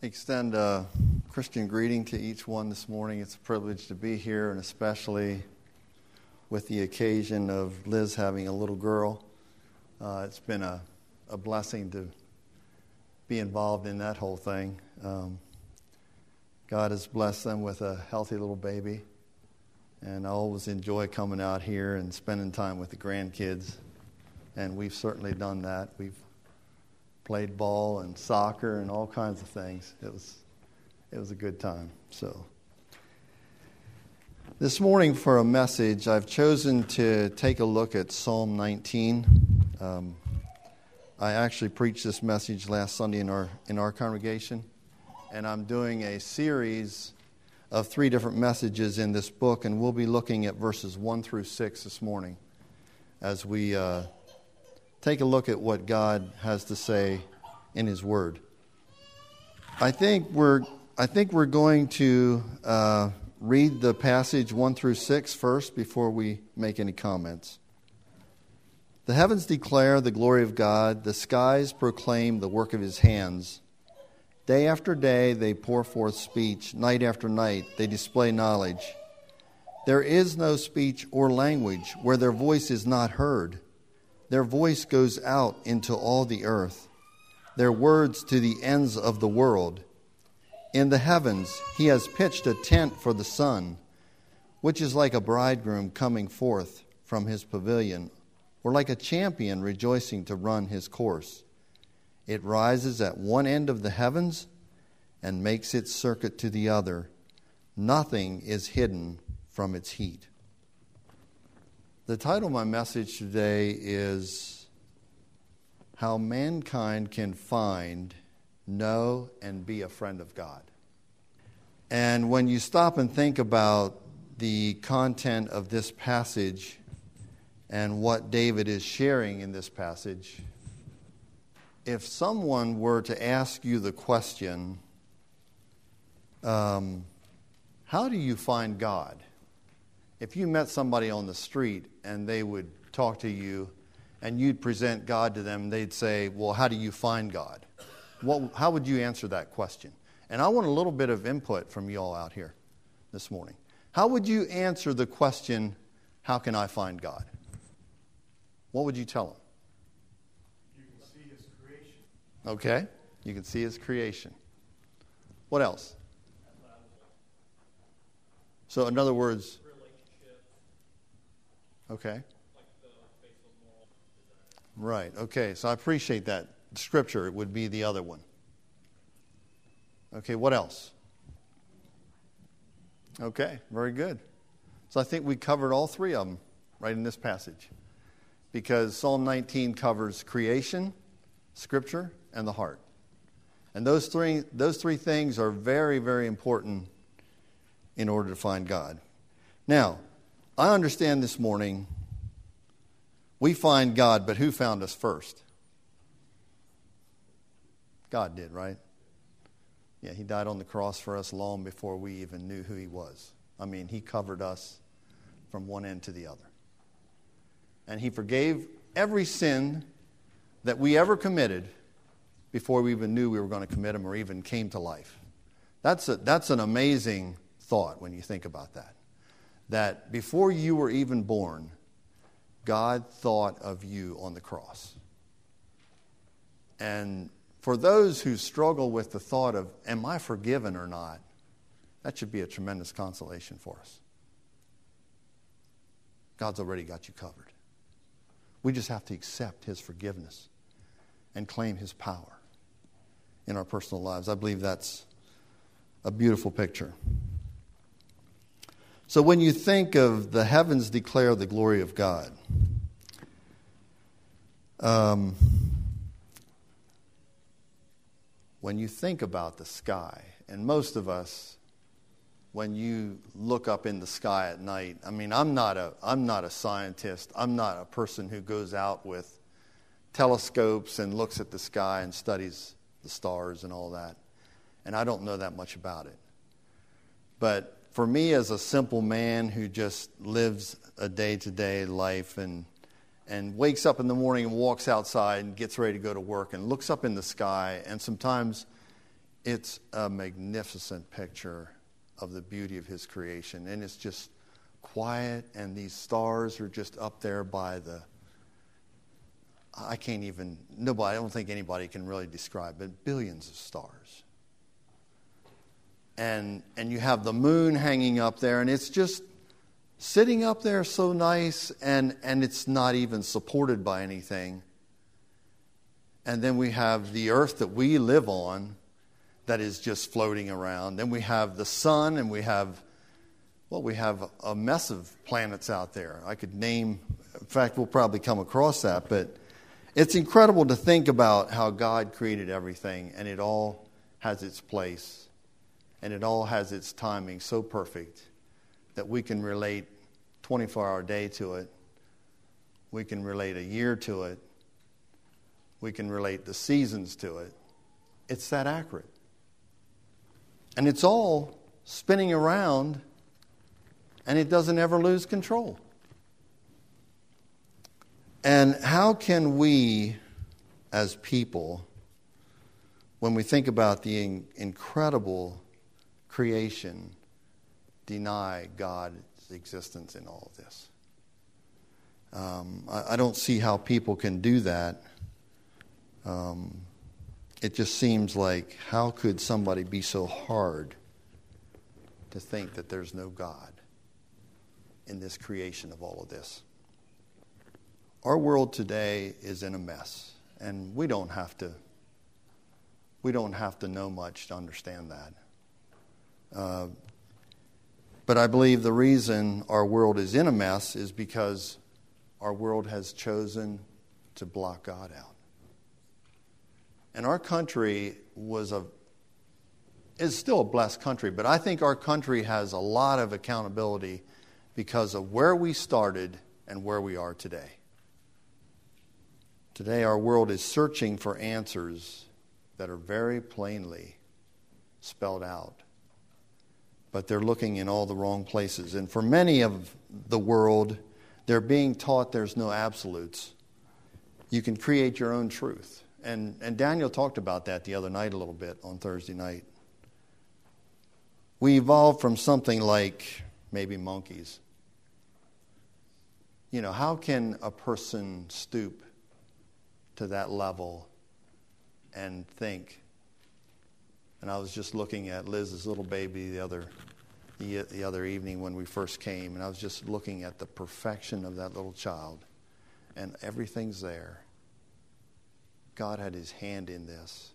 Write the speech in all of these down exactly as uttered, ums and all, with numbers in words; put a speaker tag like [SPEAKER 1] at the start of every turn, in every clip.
[SPEAKER 1] Extend a Christian greeting to each one this morning. It's a privilege to be here, and especially with the occasion of Liz having a little girl. Uh, it's been a, a blessing to be involved in that whole thing. Um, God has blessed them with a healthy little baby, and I always enjoy coming out here and spending time with the grandkids, and we've certainly done that. We've played ball and soccer and all kinds of things. It was it was a good time. So this morning for a message, I've chosen to take a look at Psalm nineteen. Um, I actually preached this message last Sunday in our in our congregation, and I'm doing a series of three different messages in this book, and we'll be looking at verses one through six this morning as we uh, take a look at what God has to say in His Word. I think we're I think we're going to uh, read the passage one through six first before we make any comments. The heavens declare the glory of God; the skies proclaim the work of His hands. Day after day they pour forth speech; night after night they display knowledge. There is no speech or language where their voice is not heard. Their voice goes out into all the earth, their words to the ends of the world. In the heavens He has pitched a tent for the sun, which is like a bridegroom coming forth from his pavilion, or like a champion rejoicing to run his course. It rises at one end of the heavens and makes its circuit to the other. Nothing is hidden from its heat. The title of my message today is How Mankind Can Find, Know, and Be a Friend of God. And when you stop and think about the content of this passage and what David is sharing in this passage, if someone were to ask you the question, um, how do you find God? If you met somebody on the street and they would talk to you and you'd present God to them, they'd say, well, how do you find God? What, how would you answer that question? And I want a little bit of input from you all out here this morning. How would you answer the question, how can I find God? What would you tell them?
[SPEAKER 2] You can see His creation.
[SPEAKER 1] Okay, you can see His creation. What else? So in other words, okay. Right, okay. So I appreciate that. Scripture would be the other one. Okay, what else? Okay, very good. So I think we covered all three of them right in this passage. Because Psalm nineteen covers creation, Scripture, and the heart. And those three, those three things are very, very important in order to find God. Now, I understand this morning we find God, but who found us first? God did, right? Yeah, He died on the cross for us long before we even knew who He was. I mean, He covered us from one end to the other. And He forgave every sin that we ever committed before we even knew we were going to commit them or even came to life. That's a, that's an amazing thought when you think about that. That before you were even born, God thought of you on the cross. And for those who struggle with the thought of, am I forgiven or not, that should be a tremendous consolation for us. God's already got you covered. We just have to accept His forgiveness and claim His power in our personal lives. I believe that's a beautiful picture. So when you think of the heavens declare the glory of God, um, when you think about the sky, and most of us, when you look up in the sky at night, I mean, I'm not a I'm not a scientist. I'm not a person who goes out with telescopes and looks at the sky and studies the stars and all that. And I don't know that much about it. But for me, as a simple man who just lives a day-to-day life and and wakes up in the morning and walks outside and gets ready to go to work and looks up in the sky, and sometimes It's a magnificent picture of the beauty of his creation. And it's just quiet, and these stars are just up there by the, I can't even, nobody, I don't think anybody can really describe it, billions of stars. And and you have the moon hanging up there, and it's just sitting up there so nice, and, and it's not even supported by anything. And then we have the earth that we live on that is just floating around. Then we have the sun, and we have, well, we have a mess of planets out there. I could name, in fact, we'll probably come across that, but it's incredible to think about how God created everything, and it all has its place, and it all has its timing so perfect that we can relate twenty-four hour day to it. We can relate a year to it. We can relate the seasons to it. It's that accurate. And it's all spinning around, and it doesn't ever lose control. And how can we, as people, when we think about the in- incredible creation, deny God's existence in all of this? Um, I, I don't see how people can do that. Um, it just seems like, how could somebody be so hard to think that there's no God in this creation of all of this? Our world today is in a mess, and we don't have to. We don't have to know much to understand that. Uh, but I believe the reason our world is in a mess is because our world has chosen to block God out. And our country was a is still a blessed country, but I think our country has a lot of accountability because of where we started and where we are today. Today our world is searching for answers that are very plainly spelled out. But they're looking in all the wrong places. And for many of the world, they're being taught there's no absolutes. You can create your own truth. And and Daniel talked about that the other night a little bit on Thursday night. We evolved from something like maybe monkeys. You know, how can a person stoop to that level and think? And I was just looking at Liz's little baby the other the, the other evening when we first came, and I was just looking at the perfection of that little child, and everything's there. God had his hand in this.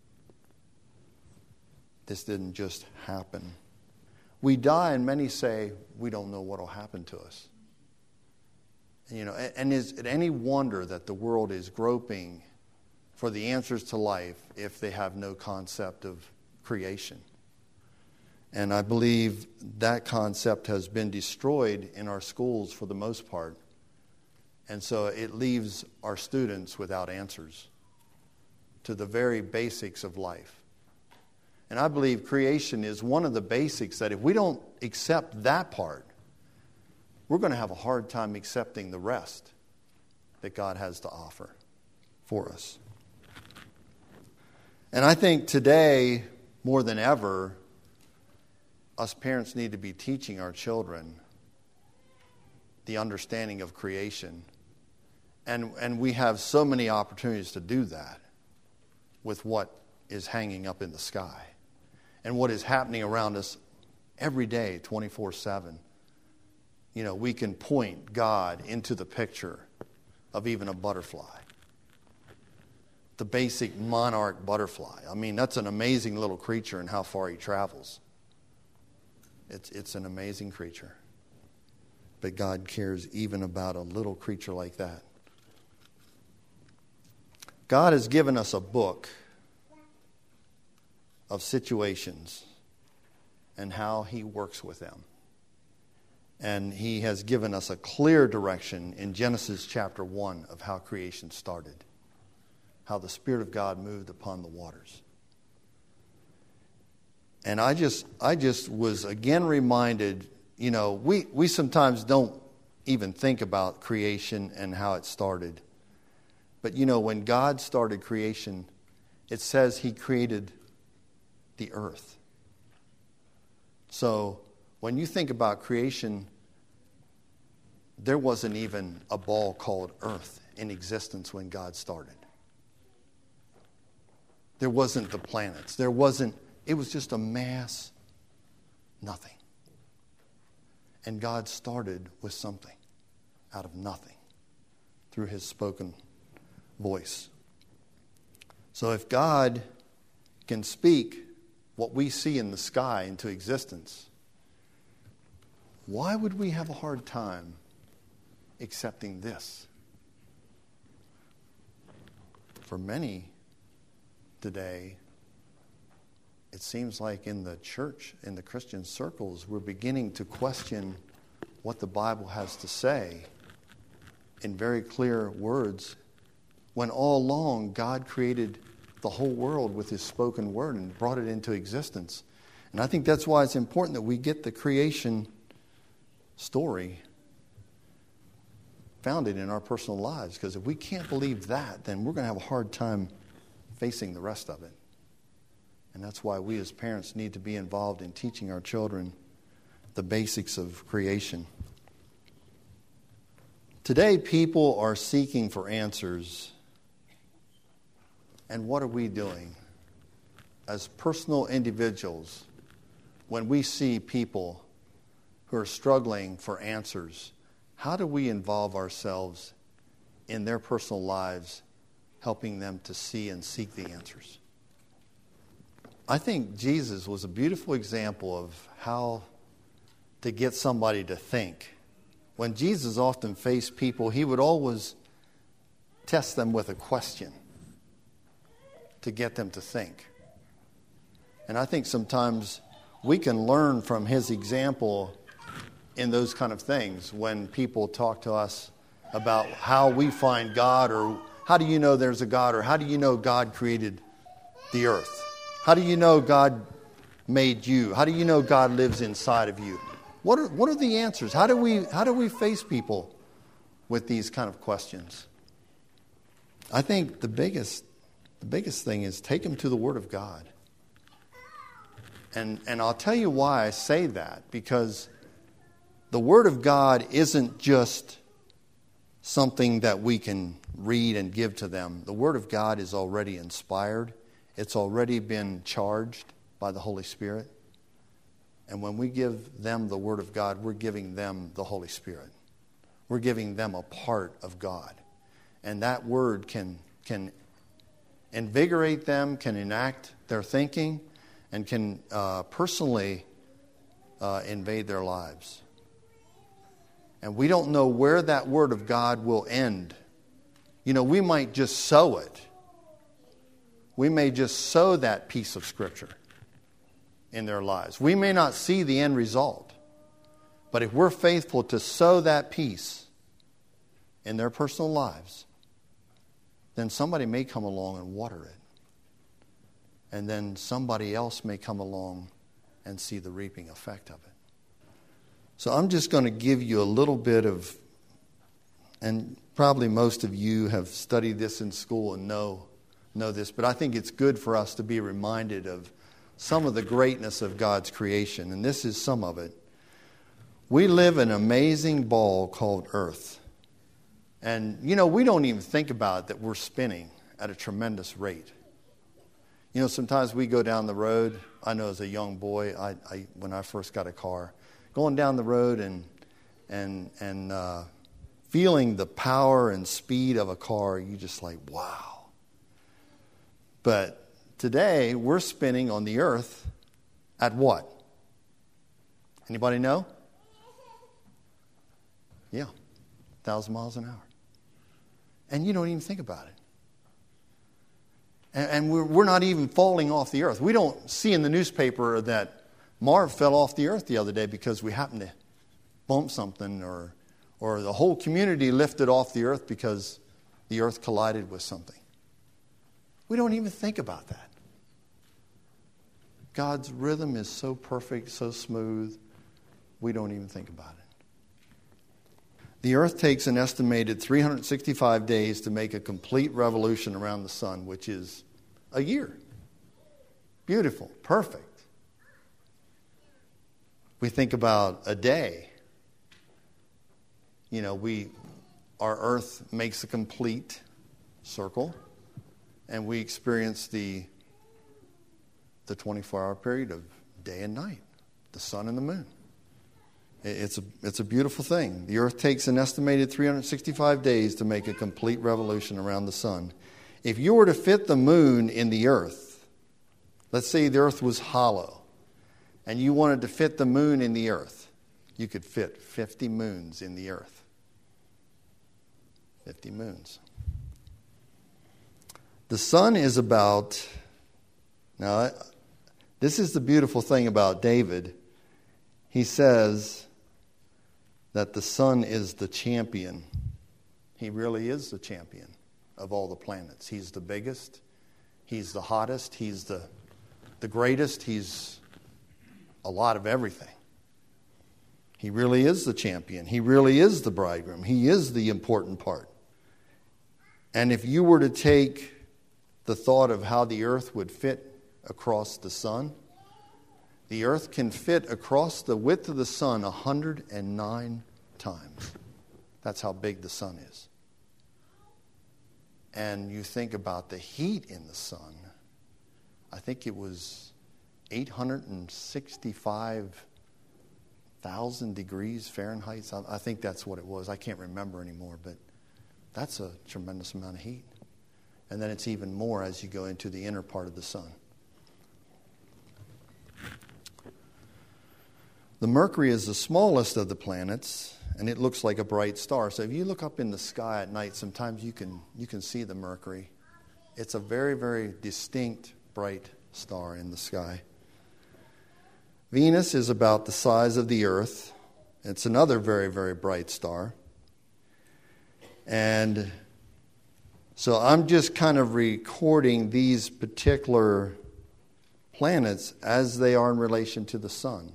[SPEAKER 1] This didn't just happen. We die, and many say, we don't know what will happen to us. You know, and is it any wonder that the world is groping for the answers to life if they have no concept of creation? And I believe that concept has been destroyed in our schools for the most part. And so it leaves our students without answers to the very basics of life. And I believe creation is one of the basics that if we don't accept that part, we're going to have a hard time accepting the rest that God has to offer for us. And I think today, more than ever, us parents need to be teaching our children the understanding of creation. And, and we have so many opportunities to do that with what is hanging up in the sky and what is happening around us every day, twenty-four seven. You know, we can point God into the picture of even a butterfly. The basic monarch butterfly. I mean, that's an amazing little creature and how far he travels. It's, it's an amazing creature. But God cares even about a little creature like that. God has given us a book of situations and how he works with them. And he has given us a clear direction in Genesis chapter one of how creation started. How the Spirit of God moved upon the waters. And I just I just was again reminded, you know, we, we sometimes don't even think about creation and how it started. But, you know, when God started creation, it says he created the earth. So when you think about creation, there wasn't even a ball called earth in existence when God started. There wasn't the planets. There wasn't, it was just a mass, nothing. And God started with something out of nothing through his spoken voice. So if God can speak what we see in the sky into existence, why would we have a hard time accepting this? For many today, it seems like in the church, in the Christian circles, we're beginning to question what the Bible has to say in very clear words, when all along God created the whole world with his spoken word and brought it into existence. And I think that's why it's important that we get the creation story founded in our personal lives, because if we can't believe that, then we're going to have a hard time facing the rest of it. And that's why we as parents need to be involved in teaching our children the basics of creation. Today, people are seeking for answers. And what are we doing as personal individuals when we see people who are struggling for answers? How do we involve ourselves in their personal lives, helping them to see and seek the answers? I think Jesus was a beautiful example of how to get somebody to think. When Jesus often faced people, he would always test them with a question to get them to think. And I think sometimes we can learn from his example in those kind of things when people talk to us about how we find God, or how do you know there's a God, or how do you know God created the earth? How do you know God made you? How do you know God lives inside of you? What are, what are the answers? How do we how do we face people with these kind of questions? I think the biggest the biggest thing is take them to the Word of God. And and I'll tell you why I say that, because the Word of God isn't just something that we can read and give to them. The Word of God is already inspired. It's already been charged by the Holy Spirit. And when we give them the Word of God, we're giving them the Holy Spirit. We're giving them a part of God. And that Word can, can invigorate them, can enact their thinking, and can uh, personally uh, invade their lives. And we don't know where that Word of God will end. You know, we might just sow it. We may just sow that piece of Scripture in their lives. We may not see the end result. But if we're faithful to sow that piece in their personal lives, then somebody may come along and water it. And then somebody else may come along and see the reaping effect of it. So I'm just going to give you a little bit of, and probably most of you have studied this in school and know know this, but I think it's good for us to be reminded of some of the greatness of God's creation, and this is some of it. We live in an amazing ball called Earth. And, you know, we don't even think about it, that we're spinning at a tremendous rate. You know, sometimes we go down the road. I know as a young boy, I, I when I first got a car, going down the road and and and uh, feeling the power and speed of a car, you just like, wow. But today, we're spinning on the earth at what? Anybody know? Yeah, one thousand miles an hour. And you don't even think about it. And, and we're, we're not even falling off the earth. We don't see in the newspaper that Marv fell off the earth the other day because we happened to bump something, or, or the whole community lifted off the earth because the earth collided with something. We don't even think about that. God's rhythm is so perfect, so smooth, we don't even think about it. The earth takes an estimated three hundred sixty-five days to make a complete revolution around the sun, which is a year. beautiful, perfect. We think about a day. You know, we our earth makes a complete circle, and we experience the the twenty-four hour period of day and night, the sun and the moon. It's a, it's a beautiful thing. The earth takes an estimated three hundred sixty-five days to make a complete revolution around the sun. If you were to fit the moon in the earth, let's say the earth was hollow, and you wanted to fit the moon in the earth, you could fit fifty moons in the earth. fifty moons. The sun is about, now this is the beautiful thing about David. He says that the sun is the champion. He really is the champion of all the planets. He's the biggest. He's the hottest. He's the, the greatest. He's a lot of everything. He really is the champion. He really is the bridegroom. He is the important part. And if you were to take the thought of how the earth would fit across the sun, the earth can fit across the width of the sun one hundred nine times. That's how big the sun is. And you think about the heat in the sun, I think it was eight hundred sixty-five thousand degrees Fahrenheit. I think that's what it was. I can't remember anymore, but that's a tremendous amount of heat. And then it's even more as you go into the inner part of the sun. The Mercury is the smallest of the planets, and it looks like a bright star. So if you look up in the sky at night, sometimes you can you can see the Mercury. It's a very, very distinct, bright star in the sky. Venus is about the size of the Earth. It's another very, very bright star. And so I'm just kind of recording these particular planets as they are in relation to the sun.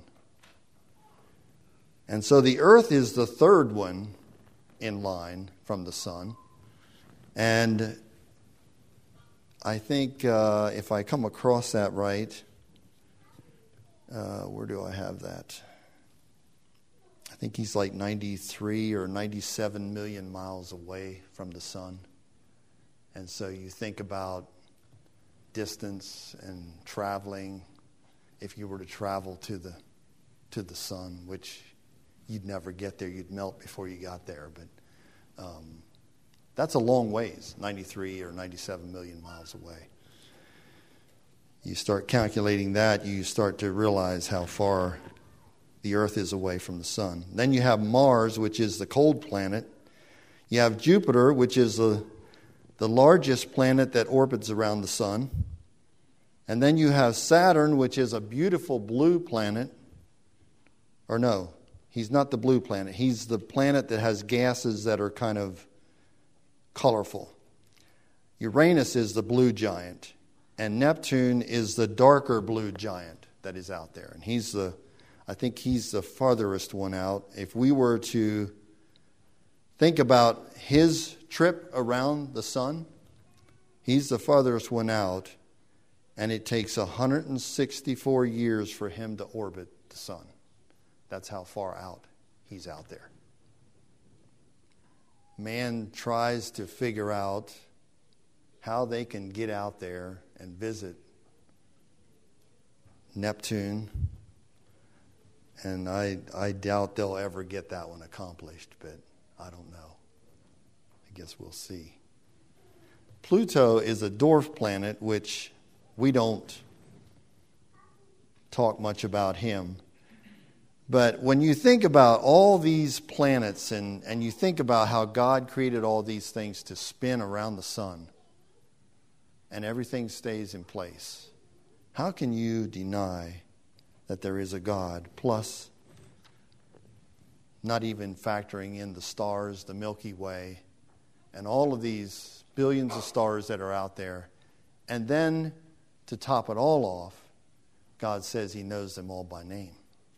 [SPEAKER 1] And so the earth is the third one in line from the sun. And I think uh, if I come across that right, uh, where do I have that? I think he's like ninety-three or ninety-seven million miles away from the sun. And so you think about distance and traveling. If you were to travel to the to the sun, which you'd never get there, you'd melt before you got there. But um, that's a long ways, ninety-three or ninety-seven million miles away. You start calculating that, you start to realize how far the earth is away from the sun. Then you have Mars, which is the cold planet. You have Jupiter, which is the, the largest planet that orbits around the sun. And then you have Saturn, which is a beautiful blue planet. Or no, he's not the blue planet. He's the planet that has gases that are kind of colorful. Uranus is the blue giant. And Neptune is the darker blue giant that is out there. And he's the, I think he's the farthest one out. If we were to think about his trip around the sun, he's the farthest one out. And it takes one hundred sixty-four years for him to orbit the sun. That's how far out he's out there. Man tries to figure out how they can get out there and visit Neptune. And I, I doubt they'll ever get that one accomplished, but I don't know. I guess we'll see. Pluto is a dwarf planet, which we don't talk much about him. But when you think about all these planets and, and you think about how God created all these things to spin around the sun and everything stays in place, how can you deny that there is a God? Plus, not even factoring in the stars, the Milky Way, and all of these billions of stars that are out there. And then, to top it all off, God says he knows them all by name.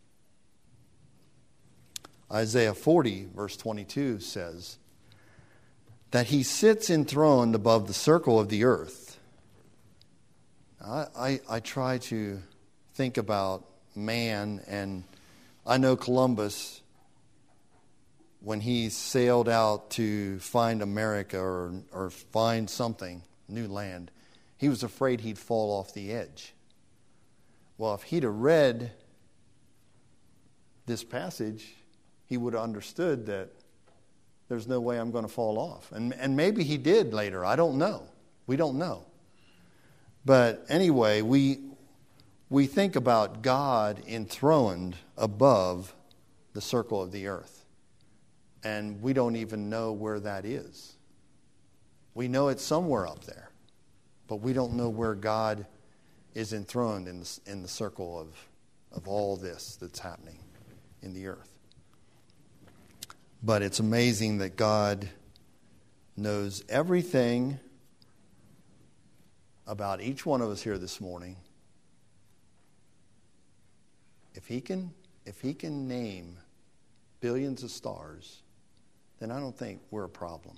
[SPEAKER 1] Isaiah forty, verse twenty-two says that he sits enthroned above the circle of the earth. I, I, I try to think about man, and I know Columbus, when he sailed out to find America or or find something, new land, he was afraid he'd fall off the edge. Well, if he'd have read this passage, he would have understood that there's no way I'm going to fall off. And and maybe he did later. I don't know. We don't know. But anyway, we we think about God enthroned above the circle of the earth. And we don't even know where that is. We know it's somewhere up there. But we don't know where God is enthroned in the, in the circle of, of all this that's happening in the earth. But it's amazing that God knows everything about each one of us here this morning. If he can, if he can name billions of stars, then I don't think we're a problem.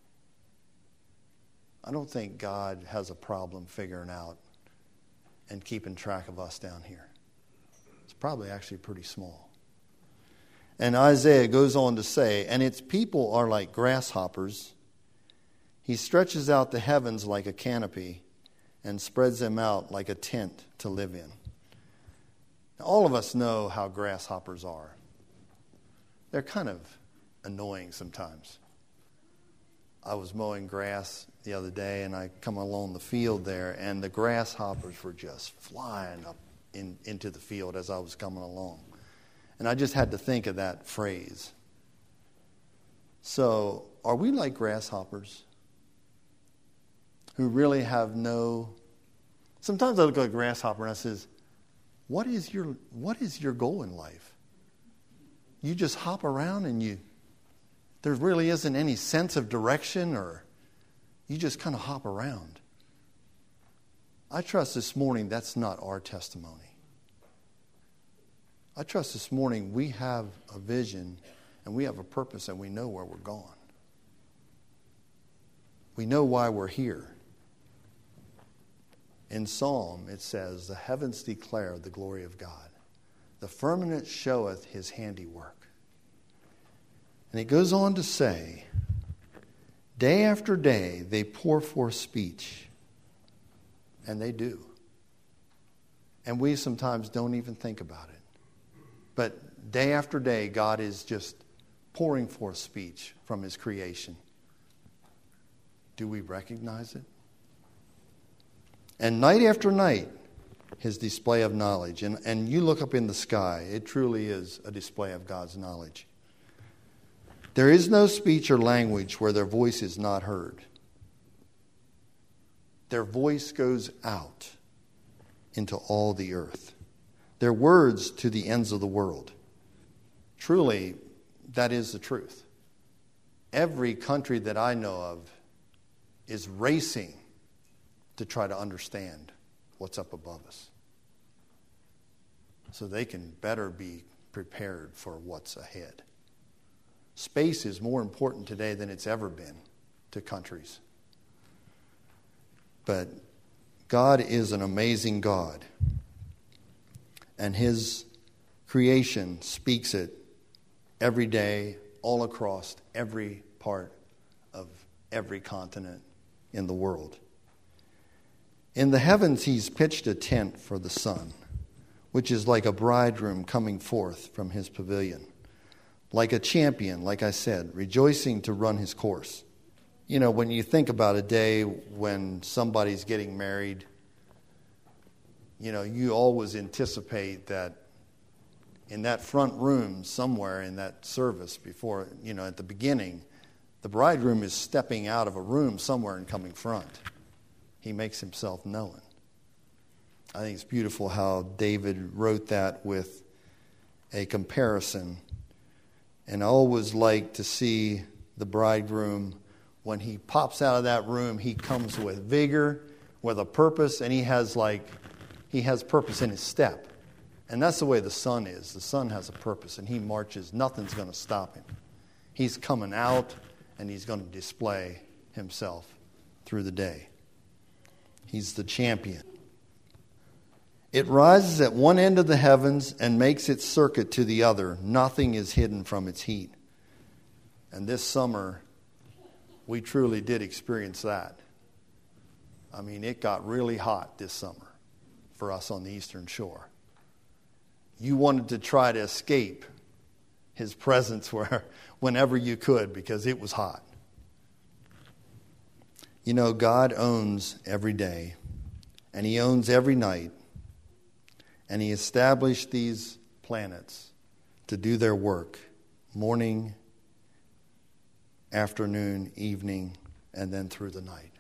[SPEAKER 1] I don't think God has a problem figuring out and keeping track of us down here. It's probably actually pretty small. And Isaiah goes on to say, and its people are like grasshoppers. He stretches out the heavens like a canopy and spreads them out like a tent to live in. Now, all of us know how grasshoppers are. They're kind of annoying sometimes. I was mowing grass the other day, and I come along the field there, and the grasshoppers were just flying up in, into the field as I was coming along. And I just had to think of that phrase. So, are we like grasshoppers who really have no... Sometimes I look at a grasshopper and I says, what is your what is your goal in life? You just hop around and you... There really isn't any sense of direction, or you just kind of hop around. I trust this morning that's not our testimony. I trust this morning we have a vision and we have a purpose and we know where we're going. We know why we're here. In Psalm it says, the heavens declare the glory of God. The firmament showeth his handiwork. And it goes on to say, day after day they pour forth speech. And they do. And we sometimes don't even think about it. But day after day, God is just pouring forth speech from his creation. Do we recognize it? And night after night, his display of knowledge. And, and you look up in the sky, it truly is a display of God's knowledge. There is no speech or language where their voice is not heard. Their voice goes out into all the earth. Their words to the ends of the world. Truly, that is the truth. Every country that I know of is racing to try to understand what's up above us, so they can better be prepared for what's ahead. Space is more important today than it's ever been to countries. But God is an amazing God. And his creation speaks it every day, all across every part of every continent in the world. In the heavens he's pitched a tent for the sun, which is like a bridegroom coming forth from his pavilion. Like a champion, like I said, rejoicing to run his course. You know, when you think about a day when somebody's getting married, you know, you always anticipate that in that front room somewhere in that service before, you know, at the beginning, the bridegroom is stepping out of a room somewhere and coming front. He makes himself known. I think it's beautiful how David wrote that with a comparison. And I always like to see the bridegroom, when he pops out of that room, he comes with vigor, with a purpose, and he has like, he has purpose in his step. And that's the way the son is. The son has a purpose, and he marches. Nothing's going to stop him. He's coming out, and he's going to display himself through the day. He's the champion. It rises at one end of the heavens and makes its circuit to the other. Nothing is hidden from its heat. And this summer, we truly did experience that. I mean, it got really hot this summer for us on the Eastern Shore. You wanted to try to escape his presence where, whenever you could, because it was hot. You know, God owns every day, and he owns every night, and he established these planets to do their work, morning, afternoon, evening, and then through the night.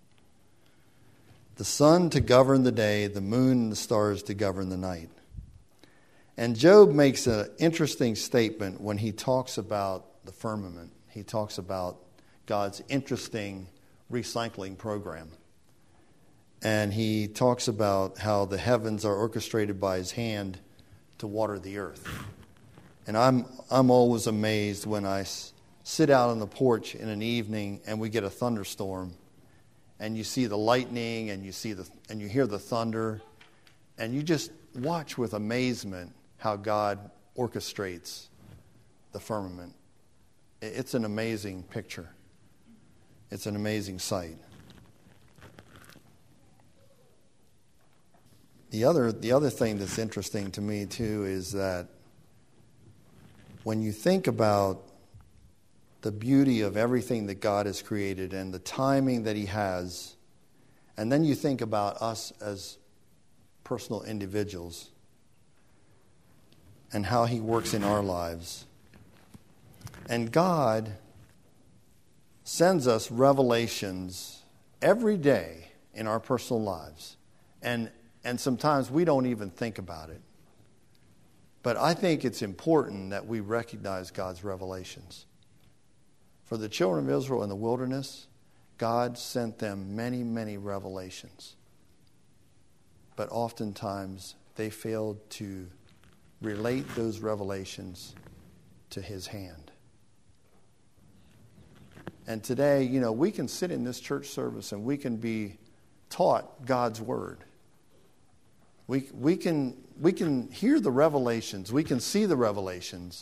[SPEAKER 1] The sun to govern the day, the moon and the stars to govern the night. And Job makes an interesting statement when he talks about the firmament. He talks about God's interesting recycling program. And he talks about how the heavens are orchestrated by his hand to water the earth. And I'm I'm always amazed when I s- sit out on the porch in an evening and we get a thunderstorm, and you see the lightning and you see the and you hear the thunder, and you just watch with amazement how God orchestrates the firmament. It's an amazing picture. It's an amazing sight. The other the other thing that's interesting to me too is that when you think about the beauty of everything that God has created and the timing that he has, and then you think about us as personal individuals and how he works in our lives. And God sends us revelations every day in our personal lives. And and sometimes we don't even think about it. But I think it's important that we recognize God's revelations. For the children of Israel in the wilderness, God sent them many, many revelations. But oftentimes they failed to relate those revelations to his hand. And today, you know, we can sit in this church service and we can be taught God's word. We we can we can hear the revelations, we can see the revelations,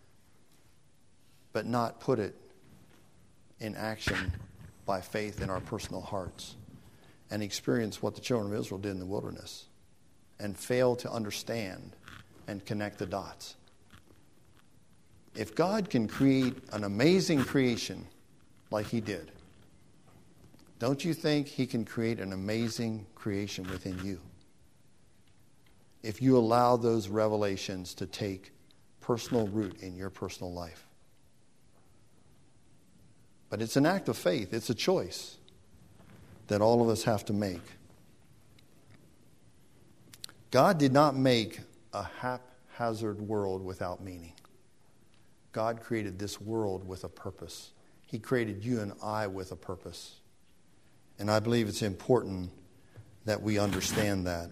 [SPEAKER 1] but not put it in action by faith in our personal hearts and experience what the children of Israel did in the wilderness and fail to understand and connect the dots. If God can create an amazing creation like he did, don't you think he can create an amazing creation within you? If you allow those revelations to take personal root in your personal life. But it's an act of faith. It's a choice that all of us have to make. God did not make a haphazard world without meaning. God created this world with a purpose. He created you and I with a purpose. And I believe it's important that we understand that.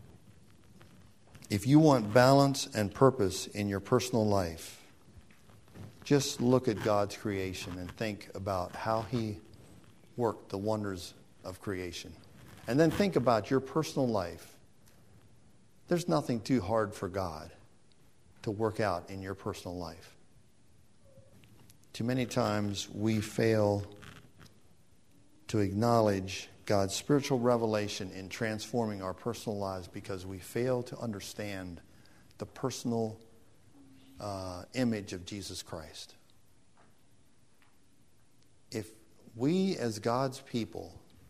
[SPEAKER 1] If you want balance and purpose in your personal life, just look at God's creation and think about how he worked the wonders of creation. And then think about your personal life. There's nothing too hard for God to work out in your personal life. Too many times we fail to acknowledge God's spiritual revelation in transforming our personal lives because we fail to understand the personal uh, image of Jesus Christ. If we as God's people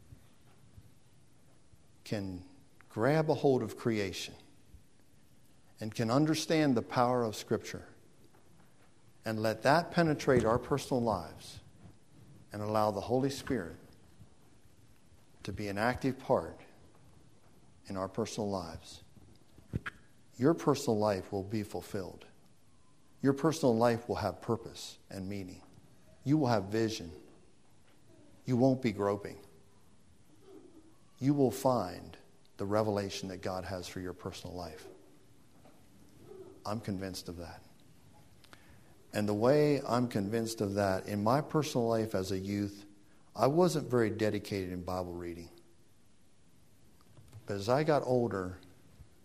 [SPEAKER 1] can grab a hold of creation and can understand the power of Scripture and let that penetrate our personal lives and allow the Holy Spirit to be an active part in our personal lives, your personal life will be fulfilled. Your personal life will have purpose and meaning. You will have vision. You won't be groping. You will find the revelation that God has for your personal life. I'm convinced of that. And the way I'm convinced of that, in my personal life as a youth, I wasn't very dedicated in Bible reading. But as I got older,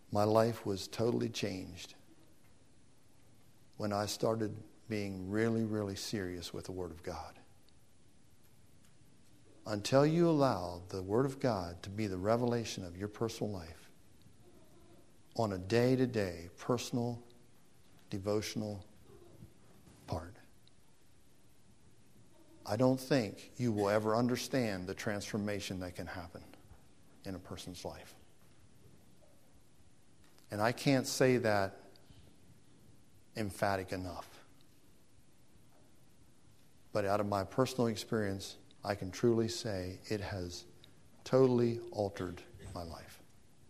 [SPEAKER 1] my life was totally changed when I started being really, really serious with the Word of God. Until you allow the Word of God to be the revelation of your personal life on a day-to-day, personal, devotional part, I don't think you will ever understand the transformation that can happen in a person's life. And I can't say that emphatic enough. But out of my personal experience, I can truly say it has totally altered my life.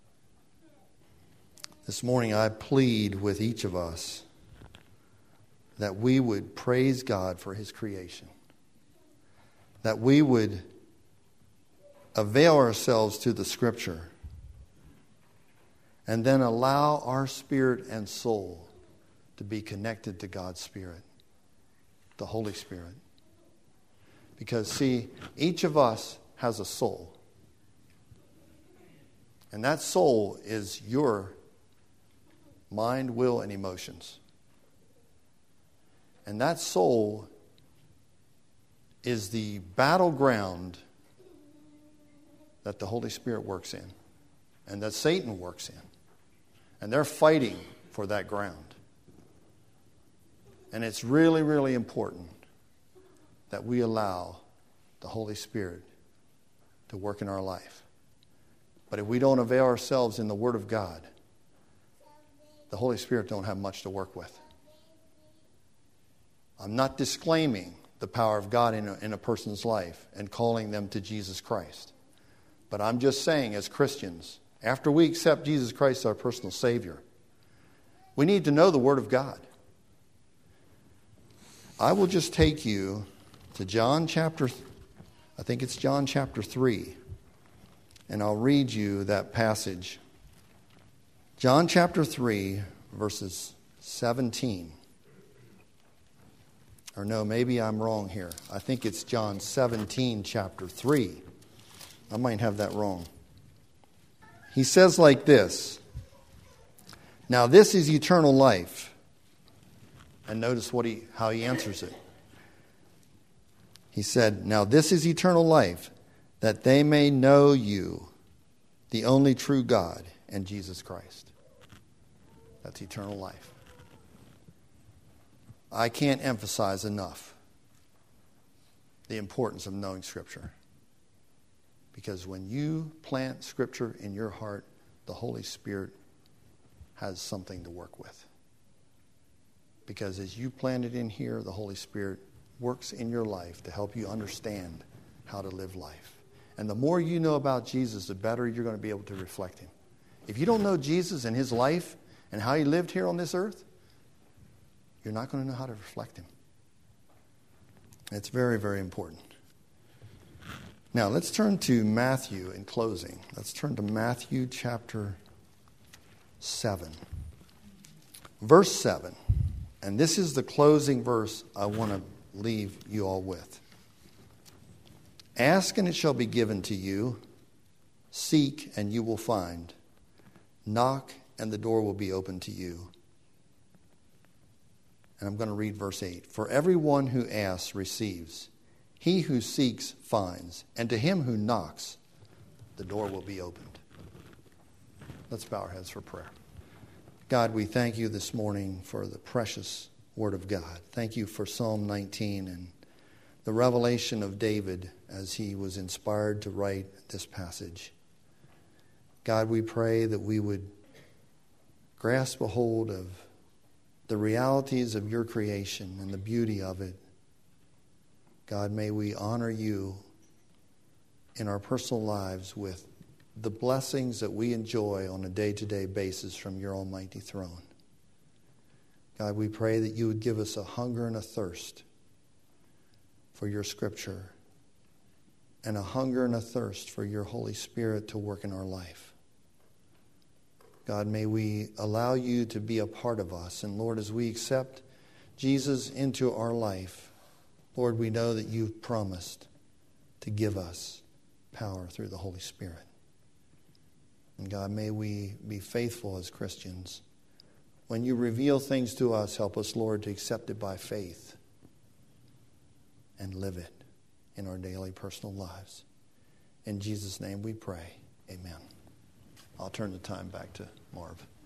[SPEAKER 1] This morning I plead with each of us that we would praise God for His creation. That we would avail ourselves to the Scripture and then allow our spirit and soul to be connected to God's Spirit, the Holy Spirit. Because, see, each of us has a soul. And that soul is your mind, will, and emotions. And that soul is the battleground that the Holy Spirit works in and that Satan works in. And they're fighting for that ground. And it's really, really important that we allow the Holy Spirit to work in our life. But if we don't avail ourselves in the Word of God, the Holy Spirit don't have much to work with. I'm not disclaiming the power of God in a, in a person's life and calling them to Jesus Christ. But I'm just saying, as Christians, after we accept Jesus Christ as our personal Savior, we need to know the Word of God. I will just take you to John chapter, I think it's John chapter three, and I'll read you that passage. John chapter three, verses seventeen. Or no, maybe I'm wrong here. I think it's John seventeen, chapter three. I might have that wrong. He says like this, "Now this is eternal life." And notice what he, how he answers it. He said, "Now this is eternal life, that they may know you, the only true God, and Jesus Christ." That's eternal life. I can't emphasize enough the importance of knowing Scripture. Because when you plant Scripture in your heart, the Holy Spirit has something to work with. Because as you plant it in here, the Holy Spirit works in your life to help you understand how to live life. And the more you know about Jesus, the better you're going to be able to reflect Him. If you don't know Jesus and His life and how He lived here on this earth, you're not going to know how to reflect Him. It's very, very important. Now, let's turn to Matthew in closing. Let's turn to Matthew chapter seven. Verse seven. And this is the closing verse I want to leave you all with. "Ask and it shall be given to you. Seek and you will find. Knock and the door will be opened to you." And I'm going to read verse eight. "For everyone who asks receives. He who seeks finds. And to him who knocks, the door will be opened." Let's bow our heads for prayer. God, we thank you this morning for the precious Word of God. Thank you for Psalm nineteen and the revelation of David as he was inspired to write this passage. God, we pray that we would grasp a hold of the realities of your creation and the beauty of it. God, may we honor you in our personal lives with the blessings that we enjoy on a day-to-day basis from your almighty throne. God, we pray that you would give us a hunger and a thirst for your Scripture and a hunger and a thirst for your Holy Spirit to work in our life. God, may we allow you to be a part of us. And Lord, as we accept Jesus into our life, Lord, we know that you've promised to give us power through the Holy Spirit. And God, may we be faithful as Christians. When you reveal things to us, help us, Lord, to accept it by faith and live it in our daily personal lives. In Jesus' name we pray. Amen. I'll turn the time back to Marv.